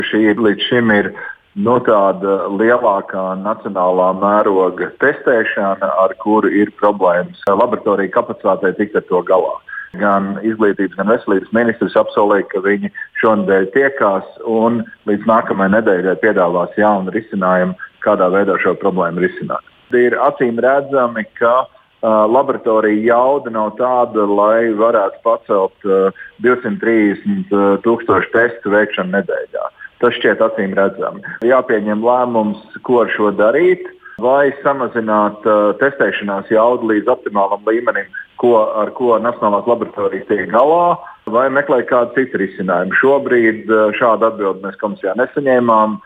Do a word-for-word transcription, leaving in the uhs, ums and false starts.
Šī līdz šim ir no tāda lielākā nacionālā mēroga testēšana, ar kuru ir problēmas laboratoriju kapacitātei tikt ar to galā. Gan izglītības, gan veselības ministrs apsolīja, ka viņi šonadēļ tiekās un līdz nākamajai nedēļai piedāvās jaunu risinājumu, kādā veidā šo problēmu risināt. Ir acīm redzami, ka uh, laboratorija jauda nav tāda, lai varētu pacelt uh, divsimt trīsdesmit tūkstošu testu veikšanu nedēļā. Tas šķiet acīm redzami. Jāpieņem lēmums, ko ar šo darīt, vai samazināt uh, testēšanās jaudu līdz optimālam līmenim, ko, ar ko Nacionālās laboratorijas tiek galā, vai meklēt kādu citu risinājumu. Šobrīd uh, šādu atbildi mēs komisijā nesaņēmām.